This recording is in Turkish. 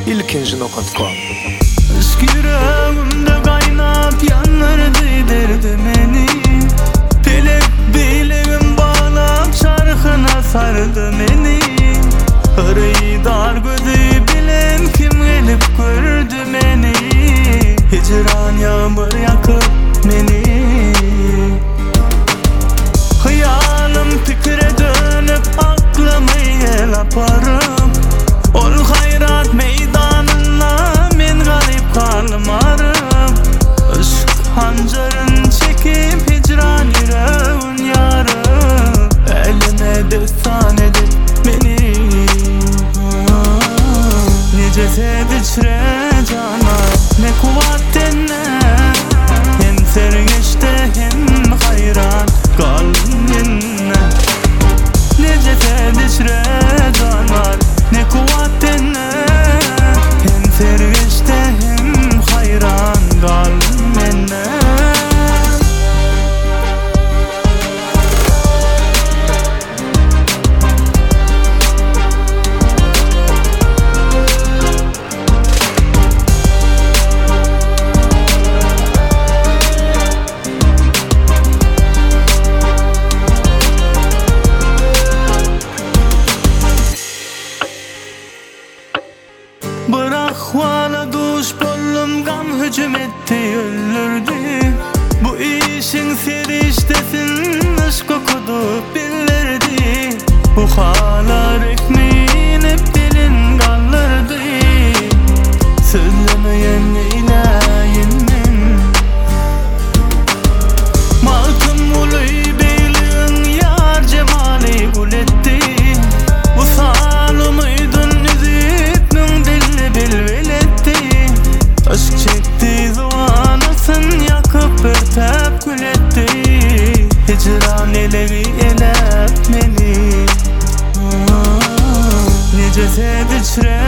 ilkinji.com. Aşk yüreğimde kaynap yanırdı derdim beni. Bilek bileğim bağlap çarkına sardı beni. Hırıydar gözü bilen kim gelip gördü beni. Hicran yağmur yakıp beni. Hıyalım fikre dönüp aklımı yelaparım. Ol hayrat meydanına men garip kalmarım. Aşk hancarın çekip hicran yüreğin yarım. Eline destan edip beni. Nece sevdiçre cana ne kuvvetten ne. Hem sergeçte hem hayran kalbinle. Nece sevdiçre canar ne kuvvetten ne. Hem sergeçte hem hayran kalbinle. Bir ahvala duş bollum gam hücum etti öldürdü. Bu işin seriştesin aşk okudu bilirdi. Bu halar ekmeğin hep dilin kaldırdı. Sözlemeyen neyleyim ben. Malkım uluy beyliğin yar cemali gul etti. Bu salımıydın üzütnün dilli bilveletti. Aşk çekti zuanasın yakıp bir tep gül etti. Hicran elevi elep beni. Nece sevdiçre